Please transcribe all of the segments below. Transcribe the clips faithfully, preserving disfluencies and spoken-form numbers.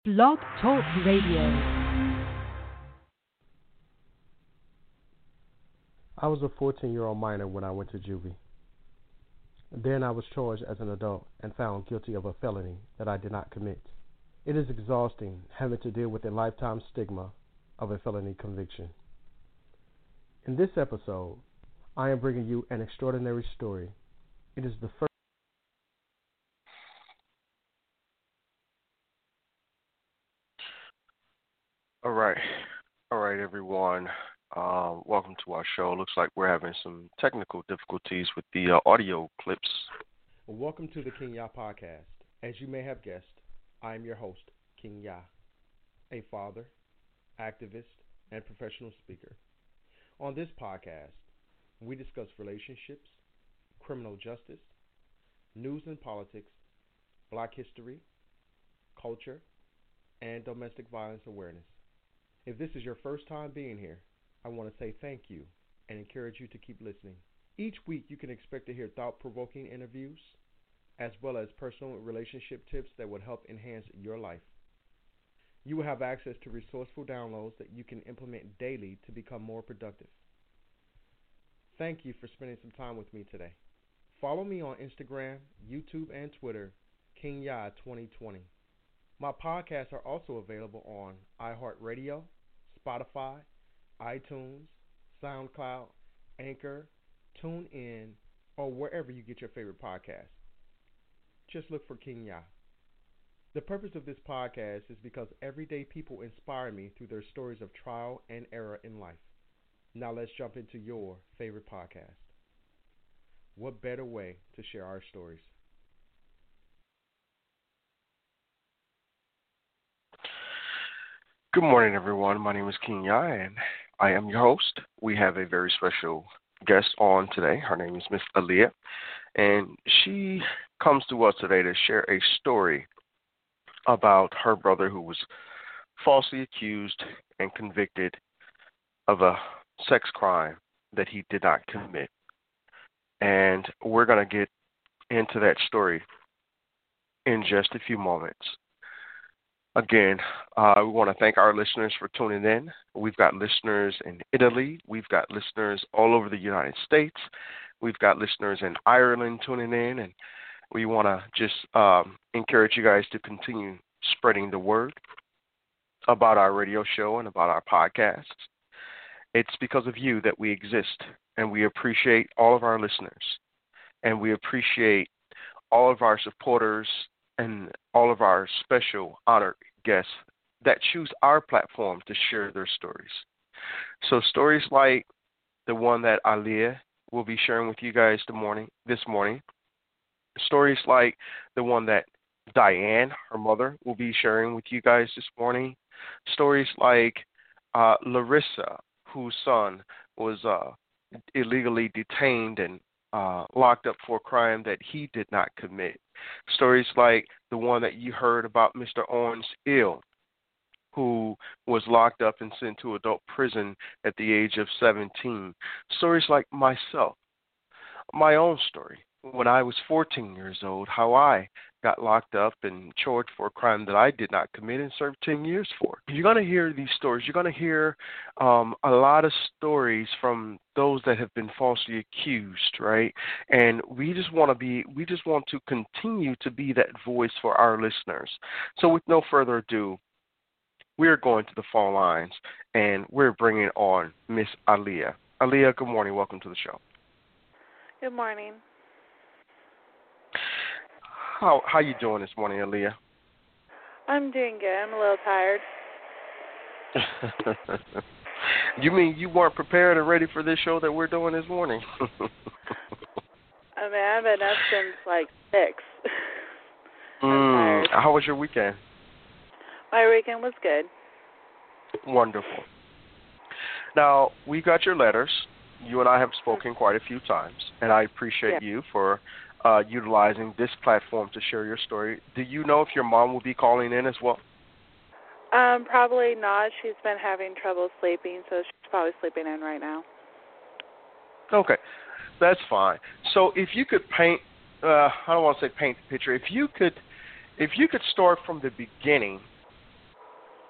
Blog Talk Radio. I was a fourteen-year-old minor when I went to juvie. Then I was charged as an adult and found guilty of a felony that I did not commit. It is exhausting having to deal with the lifetime stigma of a felony conviction. In this episode, I am bringing you an extraordinary story. It is the first. All right. All right, everyone. Um, welcome to our show. Looks like we're having some technical difficulties with the uh, audio clips. Welcome to the King Yah podcast. As you may have guessed, I am your host, King Yah, a father, activist, and professional speaker. On this podcast, we discuss relationships, criminal justice, news and politics, black history, culture, and domestic violence awareness. If this is your first time being here, I want to say thank you and encourage you to keep listening. Each week you can expect to hear thought-provoking interviews as well as personal relationship tips that will help enhance your life. You will have access to resourceful downloads that you can implement daily to become more productive. Thank you for spending some time with me today. Follow me on Instagram, YouTube, and Twitter, King Yah twenty twenty. My podcasts are also available on iHeartRadio, Spotify, iTunes, SoundCloud, Anchor, TuneIn, or wherever you get your favorite podcasts. Just look for King Yah. The purpose of this podcast is because everyday people inspire me through their stories of trial and error in life. Now let's jump into your favorite podcast. What better way to share our stories? Good morning, everyone. My name is King Yah, and I am your host. We have a very special guest on today. Her name is Miss Aaliyah, and she comes to us today to share a story about her brother who was falsely accused and convicted of a sex crime that he did not commit. And we're going to get into that story in just a few moments. Again, uh, we want to thank our listeners for tuning in. We've got listeners in Italy. We've got listeners all over the United States. We've got listeners in Ireland tuning in. And we want to just um, encourage you guys to continue spreading the word about our radio show and about our podcasts. It's because of you that we exist, and we appreciate all of our listeners. And we appreciate all of our supporters and all of our special honored guests that choose our platform to share their stories. So stories like the one that Aaliyah will be sharing with you guys the morning, this morning, stories like the one that Diane, her mother, will be sharing with you guys this morning, stories like uh, Larissa, whose son was uh, illegally detained and uh, locked up for a crime that he did not commit. Stories like the one that you heard about Mister Owens Ill, who was locked up and sent to adult prison at the age of seventeen. Stories like myself, my own story, when I was fourteen years old, how I got locked up and charged for a crime that I did not commit and served ten years for. You're going to hear these stories. You're going to hear um, a lot of stories from those that have been falsely accused, right? And we just want to be, we just want to continue to be that voice for our listeners. So with no further ado, we're going to the phone lines, and we're bringing on Miss Aaliyah. Aaliyah, good morning. Welcome to the show. Good morning. How how you doing this morning, Aaliyah? I'm doing good. I'm a little tired. You mean you weren't prepared and ready for this show that we're doing this morning? I mean, I've been up since like six. mm, how was your weekend? My weekend was good. Wonderful. Now, we got your letters. You and I have spoken quite a few times, and I appreciate yeah. you for uh, utilizing this platform to share your story. Do you know if your mom will be calling in as well? Um, probably not. She's been having trouble sleeping, so she's probably sleeping in right now. Okay, that's fine. So if you could paint, uh, I don't want to say paint the picture. If you could, if you could start from the beginning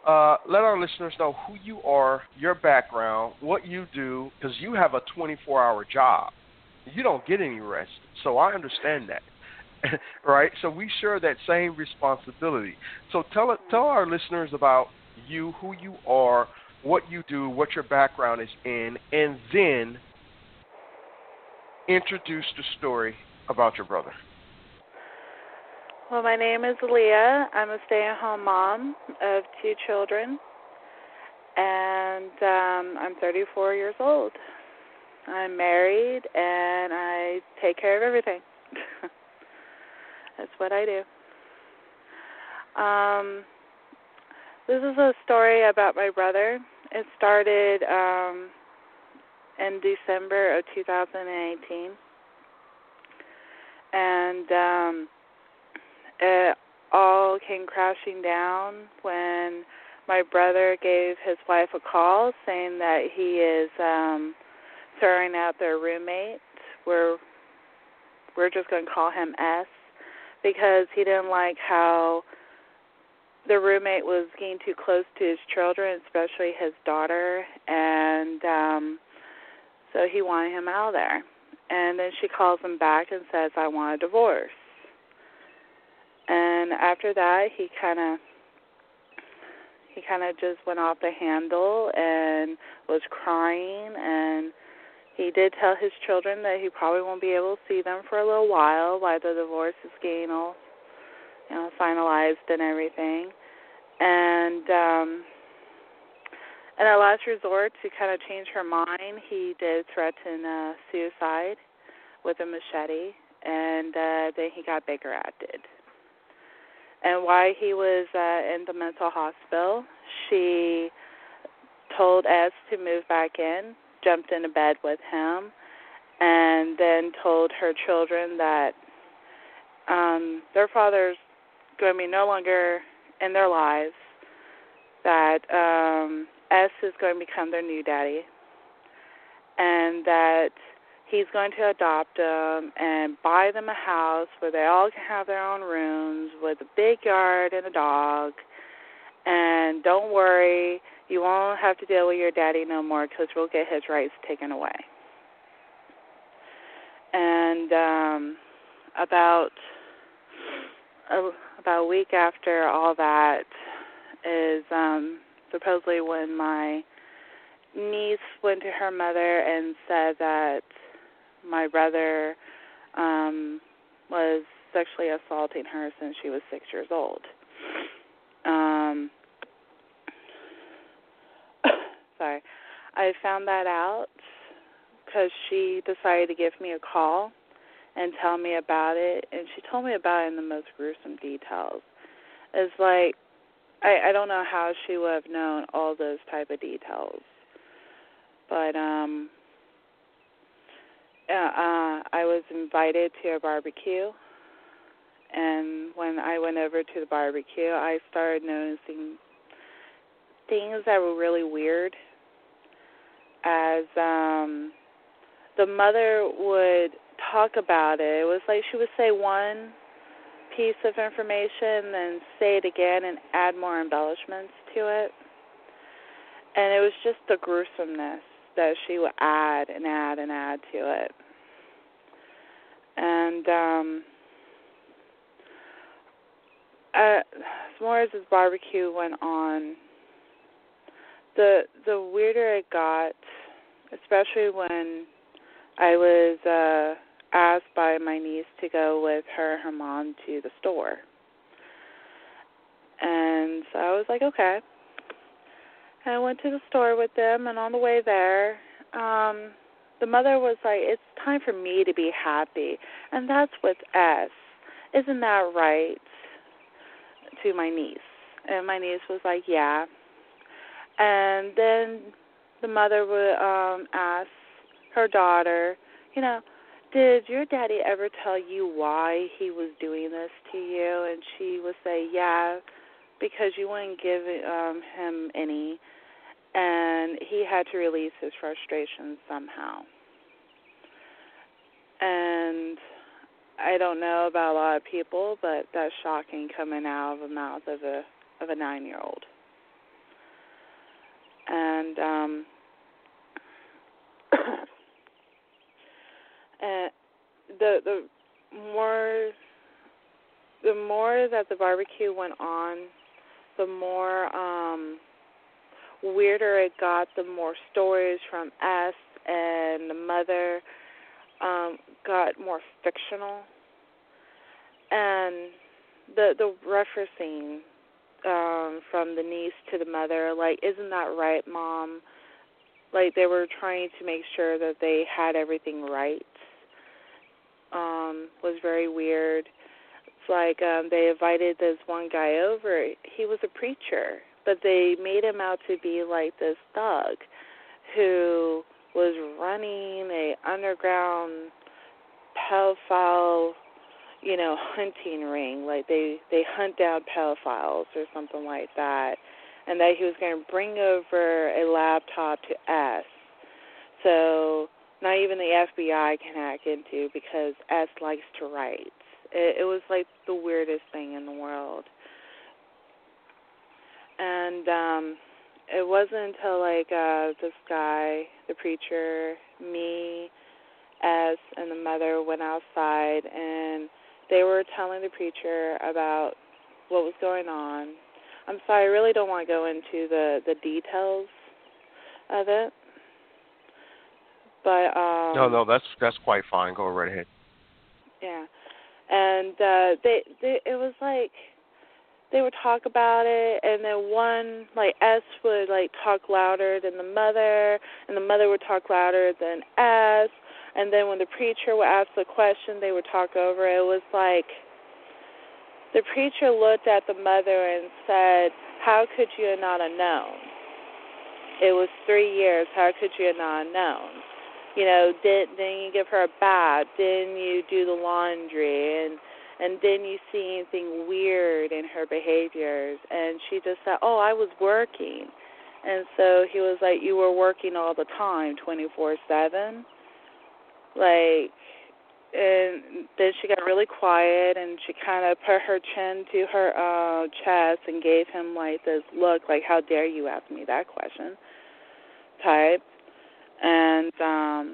Uh, let our listeners know who you are, your background, what you do, because you have a twenty-four hour job. You don't get any rest, so I understand that, right? So we share that same responsibility. So tell it, tell our listeners about you, who you are, what you do, what your background is in, and then introduce the story about your brother. Well, my name is Leah. I'm a stay-at-home mom of two children, and um, I'm thirty-four years old. I'm married, and I take care of everything. That's what I do. Um, this is a story about my brother. It started um, in December of two thousand eighteen, and um, it all came crashing down when my brother gave his wife a call saying that he is um, throwing out their roommate. We're, we're just going to call him S because he didn't like how the roommate was getting too close to his children, especially his daughter, and um, so he wanted him out of there. And then she calls him back and says, I want a divorce. And after that, he kind of he kind of just went off the handle and was crying. And he did tell his children that he probably won't be able to see them for a little while while the divorce is getting all, you know, finalized and everything. And um, in a last resort to kind of change her mind, he did threaten uh, suicide with a machete, and uh, then he got Baker acted. And while he was uh, in the mental hospital, she told S to move back in, jumped into bed with him, and then told her children that um, their father's going to be no longer in their lives, that um, S is going to become their new daddy, and that he's going to adopt them and buy them a house where they all can have their own rooms with a big yard and a dog. And don't worry, you won't have to deal with your daddy no more because we'll get his rights taken away. And um, about a, about a week after all that is um, supposedly when my niece went to her mother and said that my brother um, was sexually assaulting her since she was six years old. Um, sorry. I found that out because she decided to give me a call and tell me about it, and she told me about it in the most gruesome details. It's like, I, I don't know how she would have known all those type of details. But, um... Uh, uh, I was invited to a barbecue, and when I went over to the barbecue, I started noticing things that were really weird, as um, the mother would talk about it. It was like she would say one piece of information, then say it again and add more embellishments to it, and it was just the gruesomeness that she would add and add and add to it. And um, uh, as more as this barbecue went on, the the weirder it got, especially when I was uh, asked by my niece to go with her and her mom to the store. And so I was like, okay. And I went to the store with them, and on the way there, um, the mother was like, it's time for me to be happy, and that's with S. Isn't that right? To my niece. And my niece was like, yeah. And then the mother would um, ask her daughter, you know, did your daddy ever tell you why he was doing this to you? And she would say, yeah, because you wouldn't give um, him any, and he had to release his frustrations somehow. And I don't know about a lot of people, but that's shocking coming out of the mouth of a of a nine-year-old. and um, and the the more the more that the barbecue went on, the more um, weirder it got. The more stories from S and the mother um, got more fictional, and the the referencing um, from the niece to the mother, like, isn't that right, Mom? Like, they were trying to make sure that they had everything right. Um, was very weird. It's like um, they invited this one guy over. He was a preacher, but they made him out to be like this thug who was running a underground pedophile, you know, hunting ring. Like they, they hunt down pedophiles or something like that. And that he was going to bring over a laptop to S. So not even the F B I can hack into because S likes to write. It, it was like the weirdest thing in the world. And um, it wasn't until like uh, this guy, the preacher, me, S, and the mother went outside, and they were telling the preacher about what was going on. I'm sorry, I really don't want to go into the, the details of it. But um, no, no, that's that's quite fine. Go right ahead. Yeah, and uh, they, they, it was like they would talk about it, and then one, like S, would like talk louder than the mother, and the mother would talk louder than S, and then when the preacher would ask the question, they would talk over it. It was like the preacher looked at the mother and said, "How could you not have known? It was three years. How could you not have known? You know, did, didn't you give her a bath? Didn't you do the laundry? And and didn't you see anything weird in her behaviors?" And she just said, "Oh, I was working." And so he was like, "You were working all the time, twenty-four seven? Like, and then she got really quiet, and she kind of put her chin to her uh, chest and gave him like this look, like, "How dare you ask me that question?" type. And um,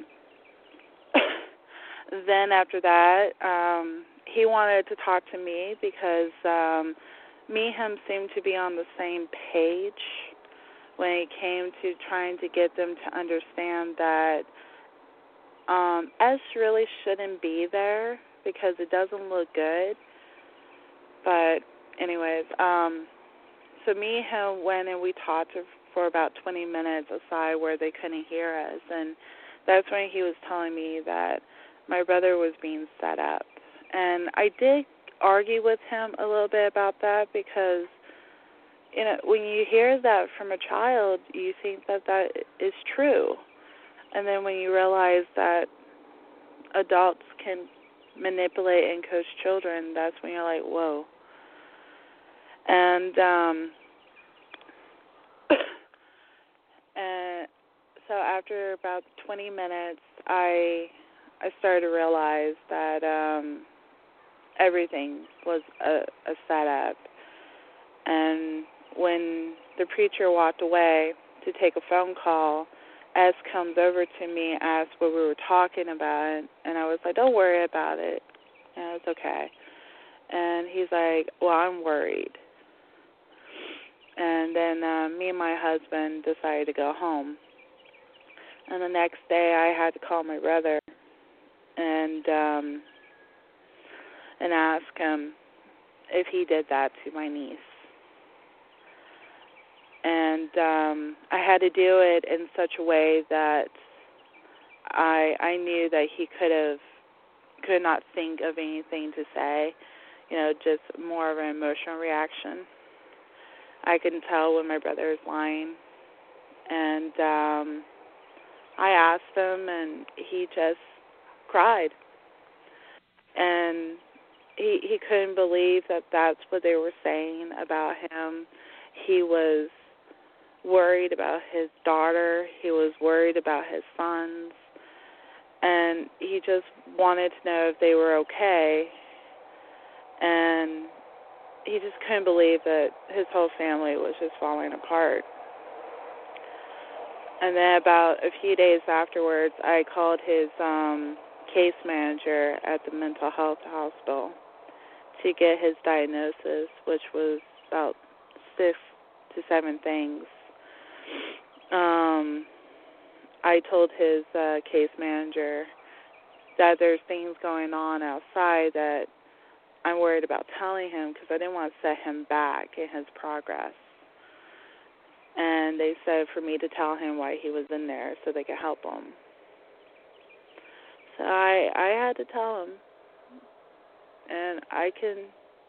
then after that, um, he wanted to talk to me because um, me and him seemed to be on the same page when it came to trying to get them to understand that um, S really shouldn't be there because it doesn't look good. But anyways, um, so me and him went and we talked to for about twenty minutes aside where they couldn't hear us, and that's when he was telling me that my brother was being set up. And I did argue with him a little bit about that because, you know, when you hear that from a child, you think that that is true. And then when you realize that adults can manipulate and coach children, that's when you're like, whoa. And um And so after about twenty minutes, I I started to realize that um, everything was a, a setup. And when the preacher walked away to take a phone call, S comes over to me and asks what we were talking about, and I was like, "Don't worry about it. You know, it's okay." And he's like, "Well, I'm worried." And then uh, me and my husband decided to go home. And the next day I had to call my brother and um, and ask him if he did that to my niece. And um, I had to do it in such a way that I I knew that he could have could not think of anything to say, you know, just more of an emotional reaction. I can tell when my brother is lying. And um, I asked him, and he just cried. And he he couldn't believe that that's what they were saying about him. He was worried about his daughter. He was worried about his sons. And he just wanted to know if they were okay. And he just couldn't believe that his whole family was just falling apart. And then about a few days afterwards, I called his um, case manager at the mental health hospital to get his diagnosis, which was about six to seven things. Um, I told his uh, case manager that there's things going on outside that I'm worried about telling him because I didn't want to set him back in his progress. And they said for me to tell him why he was in there so they could help him. So I I had to tell him. And I can,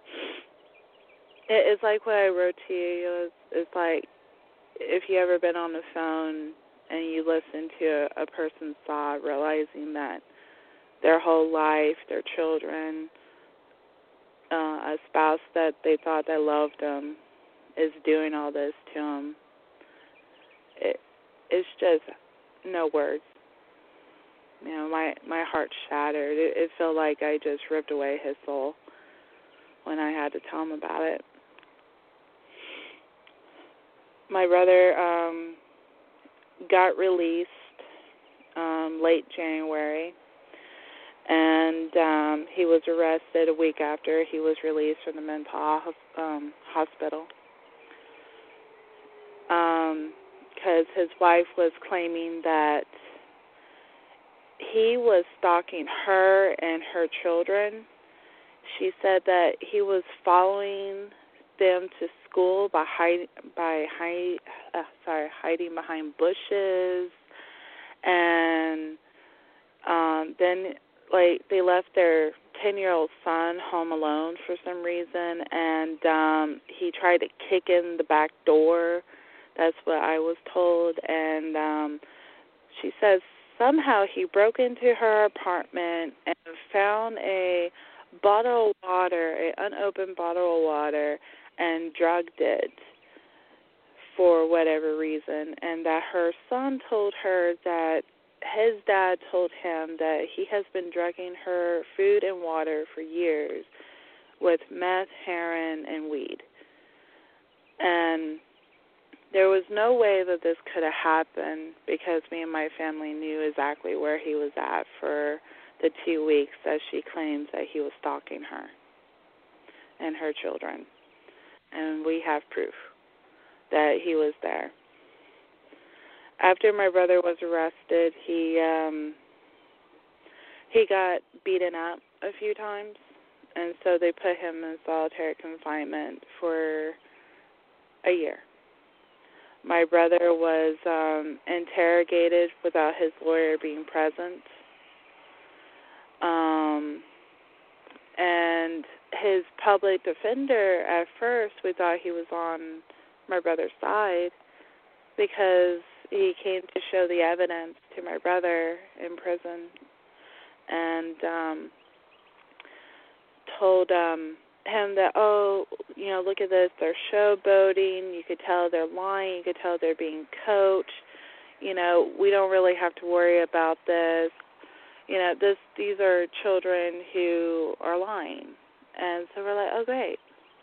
it, it's like what I wrote to you. It's, it's like if you ever been on the phone and you listen to a, a person's thought, realizing that their whole life, their children, uh, a spouse that they thought that loved them is doing all this to them. It, it's just no words. You know, my, my heart shattered. It, it felt like I just ripped away his soul when I had to tell him about it. My brother um, got released um, late January, and um, he was arrested a week after he was released from the mental um, hospital. Um, because his wife was claiming that he was stalking her and her children. She said that he was following them to school by hide, by hide, uh, sorry, hiding behind bushes, and um, then like they left their ten-year-old son home alone for some reason, and um, he tried to kick in the back door. That's what I was told. And um, she says somehow he broke into her apartment and found a bottle of water, an unopened bottle of water, and drugged it for whatever reason. And that her son told her that his dad told him that he has been drugging her food and water for years with meth, heroin, and weed. And there was no way that this could have happened because me and my family knew exactly where he was at for the two weeks that she claims that he was stalking her and her children. And we have proof that he was there. After my brother was arrested, he um, he got beaten up a few times, and so they put him in solitary confinement for a year. My brother was um, interrogated without his lawyer being present. Um, and his public defender, at first, we thought he was on my brother's side because he came to show the evidence to my brother in prison and um, told um, him that, oh, you know, look at this, they're showboating, you could tell they're lying, you could tell they're being coached, you know, we don't really have to worry about this, you know, this these are children who are lying. And so we're like, oh, great.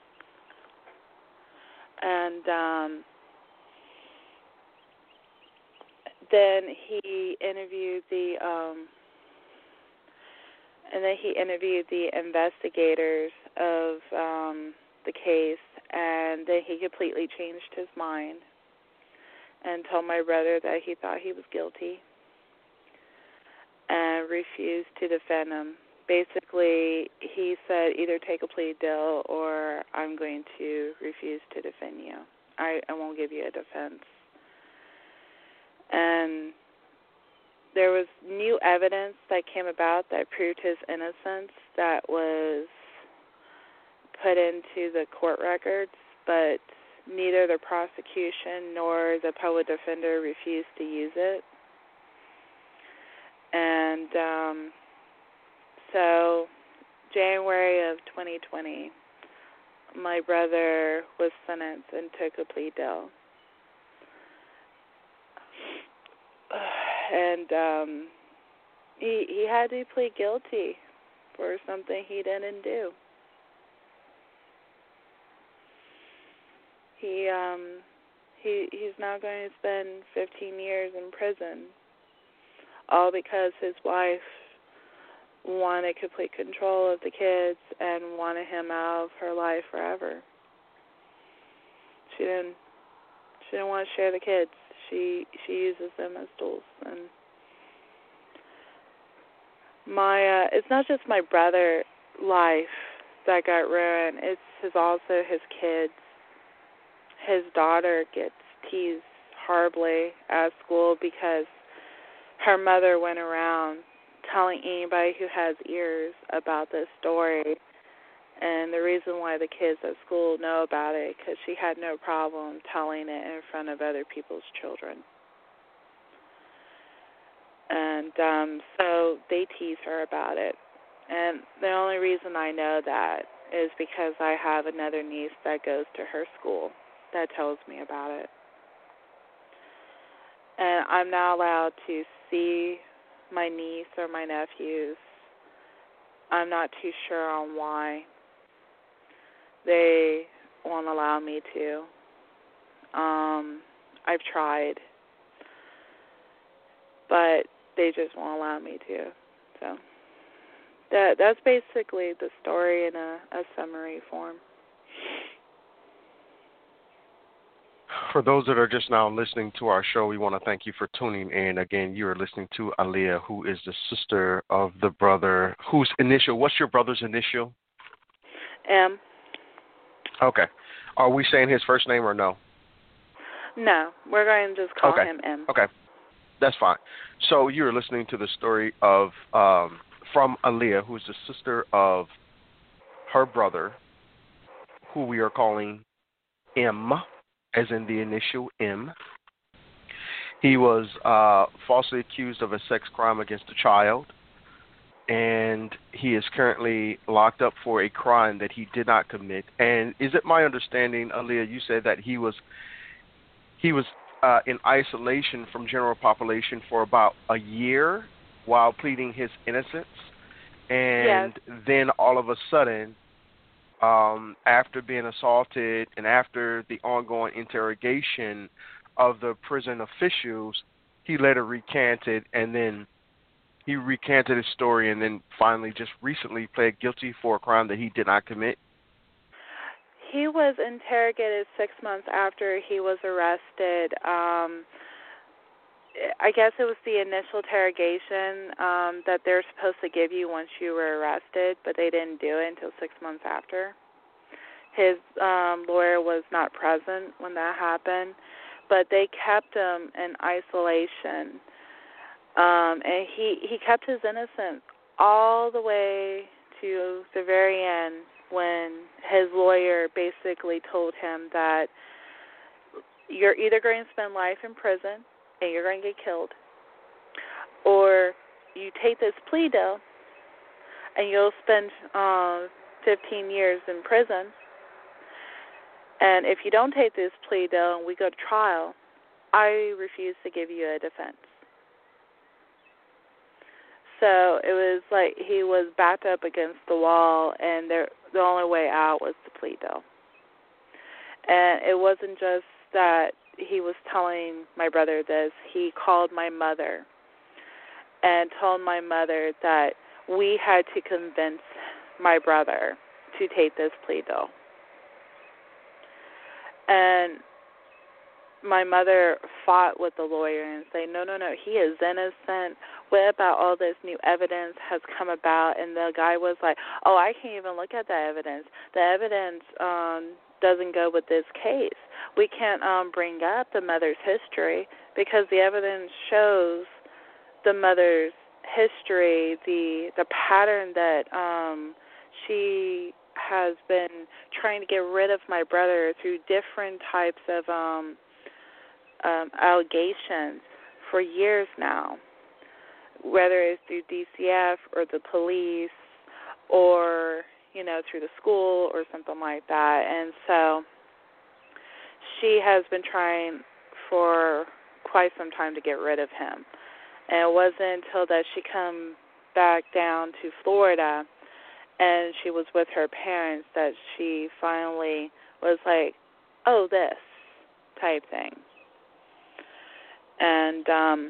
And um, then he interviewed the, um, and then he interviewed the investigators of um, the case, and then he completely changed his mind and told my brother that he thought he was guilty and refused to defend him. Basically, he said, either take a plea deal or I'm going to refuse to defend you. I, I won't give you a defense. And there was new evidence that came about that proved his innocence that was put into the court records, but neither the prosecution nor the public defender refused to use it. And um, so January of twenty twenty, my brother was sentenced and took a plea deal. And um, he he had to plead guilty for something he didn't do. He um he he's now going to spend fifteen years in prison, all because his wife wanted complete control of the kids and wanted him out of her life forever. She didn't she didn't want to share the kids. She she uses them as tools. And my uh, it's not just my brother's life that got ruined. It's his, also his kids. His daughter gets teased horribly at school because her mother went around telling anybody who has ears about this story. And the reason why the kids at school know about it, because she had no problem telling it in front of other people's children. And um, so they tease her about it. And the only reason I know that is because I have another niece that goes to her school that tells me about it. And I'm not allowed to see my niece or my nephews. I'm not too sure on why they won't allow me to. Um, I've tried, but they just won't allow me to. So that that's basically the story in a, a summary form. For those that are just now listening to our show, we want to thank you for tuning in. Again, you are listening to Aaliyah, who is the sister of the brother whose initial, what's your brother's initial? M. Okay. Are we saying his first name or no? No, we're going to just call okay. him M. Okay, that's fine. So you're listening to the story of, um, from Aaliyah, who is the sister of her brother, who we are calling M, as in the initial M. He was uh, falsely accused of a sex crime against a child, and he is currently locked up for a crime that he did not commit. And is it my understanding, Aaliyah, you said that he was he was uh, in isolation from general population for about a year while pleading his innocence, and yes. then all of a sudden, um, after being assaulted and after the ongoing interrogation of the prison officials, he later recanted, and then he recanted his story, and then finally just recently pled guilty for a crime that he did not commit. He was interrogated six months after he was arrested. Um, I guess it was the initial interrogation um, that they're supposed to give you once you were arrested, but they didn't do it until six months after. His um, lawyer was not present when that happened, but they kept him in isolation. Um, and he, he kept his innocence all the way to the very end when his lawyer basically told him that you're either going to spend life in prison and you're going to get killed, or you take this plea deal and you'll spend uh, fifteen years in prison, and if you don't take this plea deal and we go to trial, I refuse to give you a defense. So it was like he was backed up against the wall, and there, the only way out was the plea deal. And it wasn't just that he was telling my brother this. He called my mother and told my mother that we had to convince my brother to take this plea deal. And my mother fought with the lawyer and said, no, no, no, he is innocent. What about all this new evidence has come about? And the guy was like, oh, I can't even look at the evidence. The evidence um, doesn't go with this case. We can't um, bring up the mother's history because the evidence shows the mother's history, the the pattern that um, she has been trying to get rid of my brother through different types of um, um, allegations for years now, whether it's through D C F or the police or, you know, through the school or something like that. And so she has been trying for quite some time to get rid of him. And it wasn't until that she come back down to Florida and she was with her parents that she finally was like, oh, this. type thing. And um,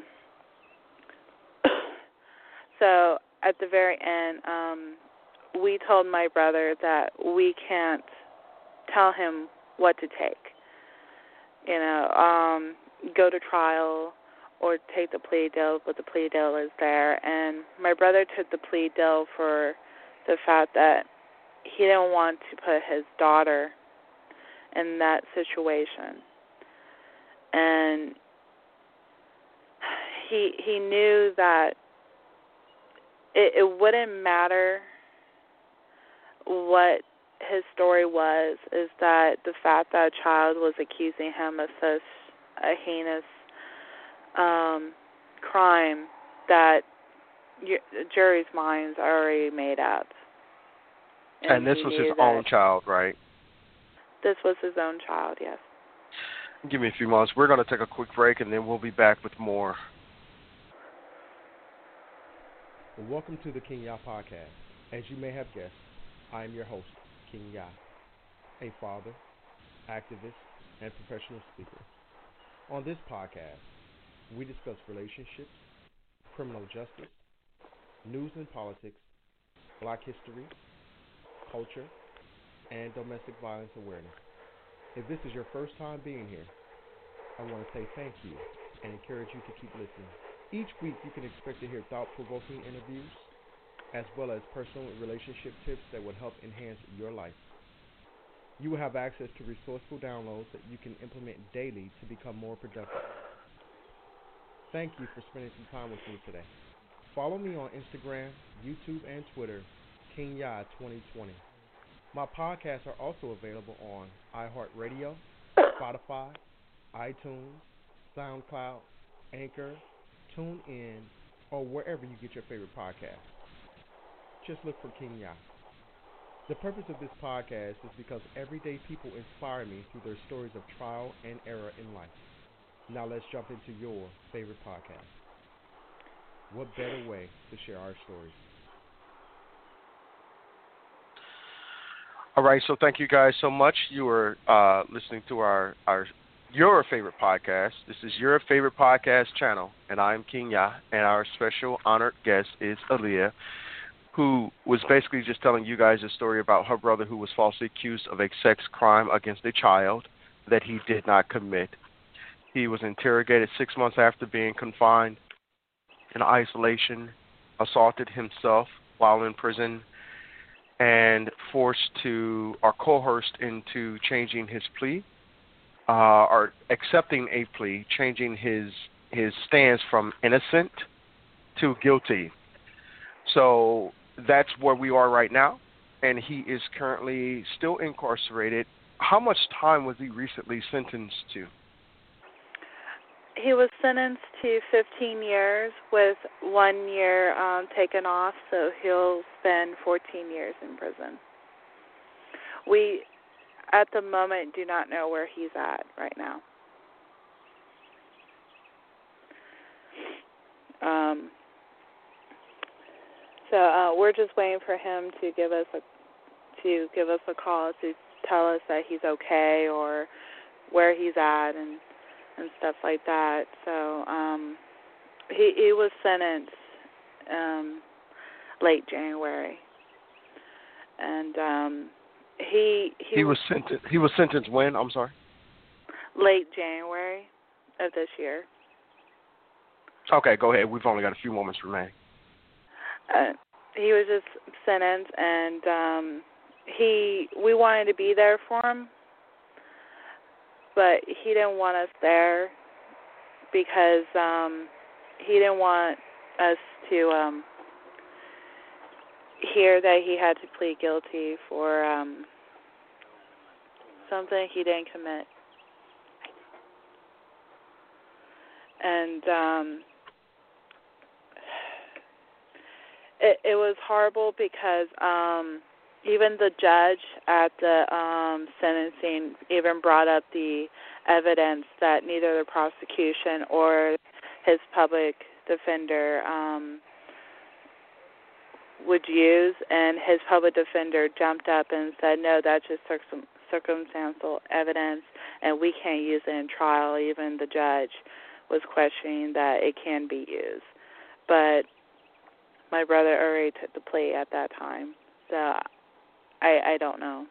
so at the very end, um, we told my brother that we can't tell him what to take. You know, um, go to trial or take the plea deal, but the plea deal is there. And my brother took the plea deal for the fact that he didn't want to put his daughter in that situation. And he he knew that it, it wouldn't matter what his story was, is that the fact that a child was accusing him of such a heinous um, crime that the jury's minds are already made up. And, and this was his own child, right? This was his own child, yes. Give me a few moments. We're going to take a quick break, and then we'll be back with more. Well, welcome to the King Yah Podcast. As you may have guessed, I am your host, King Yah, a father, activist, and professional speaker. On this podcast, we discuss relationships, criminal justice, news and politics, black history, culture, and domestic violence awareness. If this is your first time being here, I want to say thank you and encourage you to keep listening. Each week you can expect to hear thought-provoking interviews as well as personal relationship tips that will help enhance your life. You will have access to resourceful downloads that you can implement daily to become more productive. Thank you for spending some time with me today. Follow me on Instagram, YouTube, and Twitter, King Yah twenty twenty. My podcasts are also available on iHeartRadio, Spotify, iTunes, SoundCloud, Anchor, TuneIn, or wherever you get your favorite podcasts. Just look for King Yah. The purpose of this podcast is because everyday people inspire me through their stories of trial and error in life. Now let's jump into your favorite podcast. What better way to share our stories? All right, so thank you guys so much. You are uh, listening to our, our your favorite podcast. This is your favorite podcast channel, and I'm King Yah, and our special honored guest is Aaliyah, who was basically just telling you guys a story about her brother who was falsely accused of a sex crime against a child that he did not commit. He was interrogated six months after being confined in isolation, assaulted himself while in prison, and forced to, or coerced into changing his plea, uh, or accepting a plea, changing his his stance from innocent to guilty. So that's where we are right now, and he is currently still incarcerated. How much time was he recently sentenced to? He was sentenced to fifteen years with one year um, taken off, so he'll spend fourteen years in prison. We, at the moment, do not know where he's at right now. Um, so uh, we're just waiting for him to give us a to give us a call to tell us that he's okay or where he's at and. and stuff like that. So um, he, he was sentenced um, late January, and um, he, he he was sentenced. He was sentenced when? I'm sorry. Late January of this year. Okay, go ahead. We've only got a few moments remaining. Uh, he was just sentenced, and um, he we wanted to be there for him. But he didn't want us there because um, he didn't want us to um, hear that he had to plead guilty for um, something he didn't commit. And um, it, it was horrible because um, even the judge at the um, sentencing even brought up the evidence that neither the prosecution or his public defender um, would use, and his public defender jumped up and said, no, that's just circum- circumstantial evidence, and we can't use it in trial. Even the judge was questioning that it can be used. But my brother already took the plea at that time, so I, I don't know.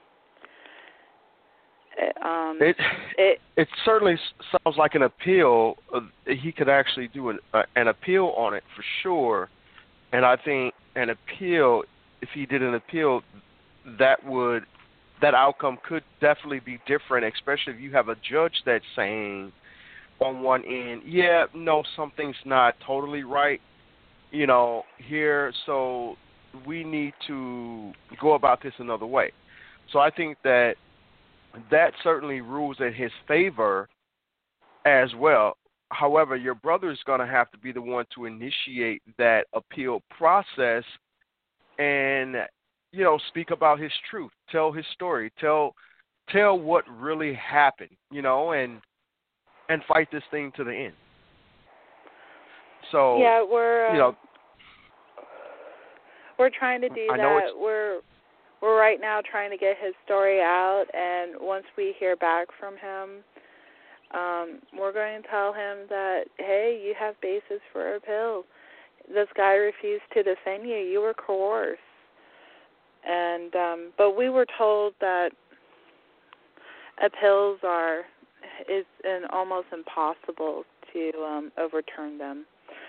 It, um, it, it it certainly sounds like an appeal. Uh, he could actually do an, uh, an appeal on it for sure. And I think an appeal, if he did an appeal, that would that outcome could definitely be different, especially if you have a judge that's saying on one end, yeah, no, something's not totally right, you know, here, so we need to go about this another way. So I think that that certainly rules in his favor as well. However, your brother is going to have to be the one to initiate that appeal process and, you know, speak about his truth, tell his story, tell tell what really happened, you know, and and fight this thing to the end. So, yeah, we're um, you know, we're trying to do I know that. it's, We're we're right now trying to get his story out, and once we hear back from him, um, we're going to tell him that, hey, you have basis for appeal. This guy refused to defend you. You were coerced. And um, but we were told that appeals are is an almost impossible to um, overturn them.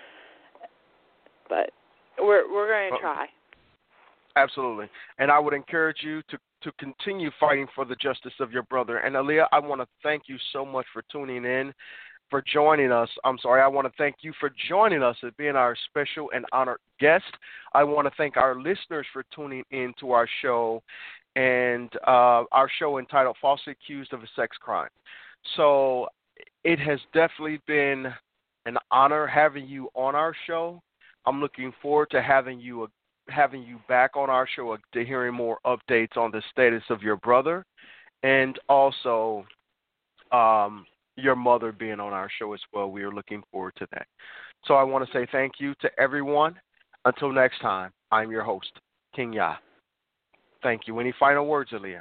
But we're we're going to try. Absolutely. And I would encourage you to, to continue fighting for the justice of your brother. And Aaliyah, I want to thank you so much for tuning in, for joining us. I'm sorry, I want to thank you for joining us and being our special and honored guest. I want to thank our listeners for tuning in to our show and uh, our show entitled Falsely Accused of a Sex Crime. So it has definitely been an honor having you on our show. I'm looking forward to having you having you back on our show to hearing more updates on the status of your brother and also um, your mother being on our show as well. We are looking forward to that. So I want to say thank you to everyone. Until next time, I'm your host, King Ya. Thank you. Any final words, Aaliyah?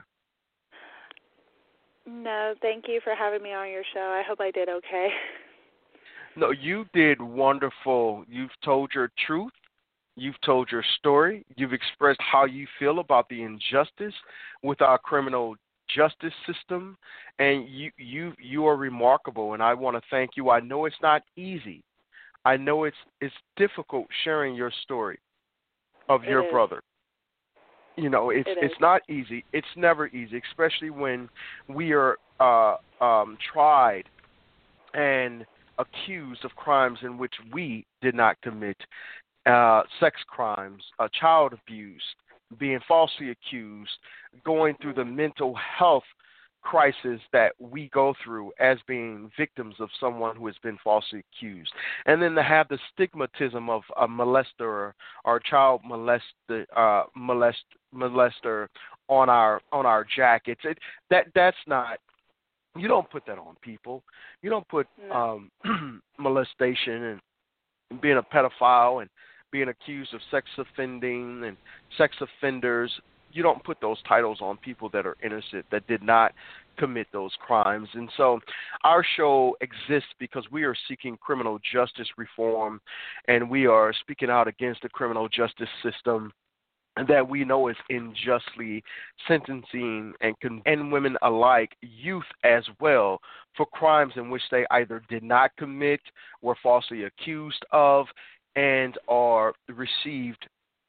No, thank you for having me on your show. I hope I did okay. No, you did wonderful. You've told your truth. You've told your story. You've expressed how you feel about the injustice with our criminal justice system, and you you you are remarkable, and I want to thank you. I know it's not easy. I know it's it's difficult sharing your story of It your is. brother. You know, it's It it's is. not easy. It's never easy, especially when we are uh, um, tried and accused of crimes in which we did not commit. Uh, sex crimes, uh, child abuse, being falsely accused, going through the mental health crisis that we go through as being victims of someone who has been falsely accused. And then to have the stigmatism of a molester or child molest, uh, molest, molester on our on our jackets. It, that that's not, you don't put that on people. You don't put No. um, molestation and being a pedophile and being accused of sex offending and sex offenders. You don't put those titles on people that are innocent, that did not commit those crimes. And so our show exists because we are seeking criminal justice reform, and we are speaking out against the criminal justice system that we know is unjustly sentencing and condemn women alike, youth as well, for crimes in which they either did not commit, were falsely accused of, and are received,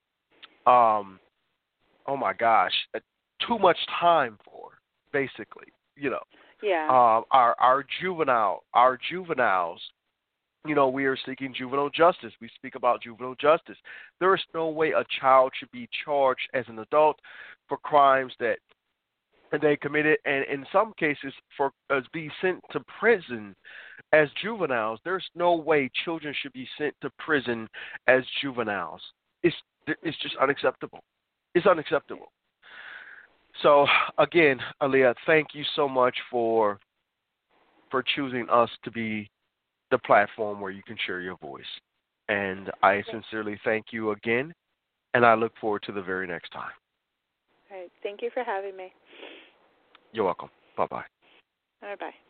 um, oh my gosh, uh, too much time for, basically, you know. Yeah. Uh, our our juvenile, our juveniles, you know, we are seeking juvenile justice. We speak about juvenile justice. There is no way a child should be charged as an adult for crimes that they committed, and in some cases for uh, be sent to prison as juveniles. There's no way children should be sent to prison as juveniles. It's it's just unacceptable. It's unacceptable. So again, Aaliyah, thank you so much for for choosing us to be the platform where you can share your voice. And I sincerely thank you again, and I look forward to the very next time. All right. Thank you for having me. You're welcome. Bye-bye. All right, bye.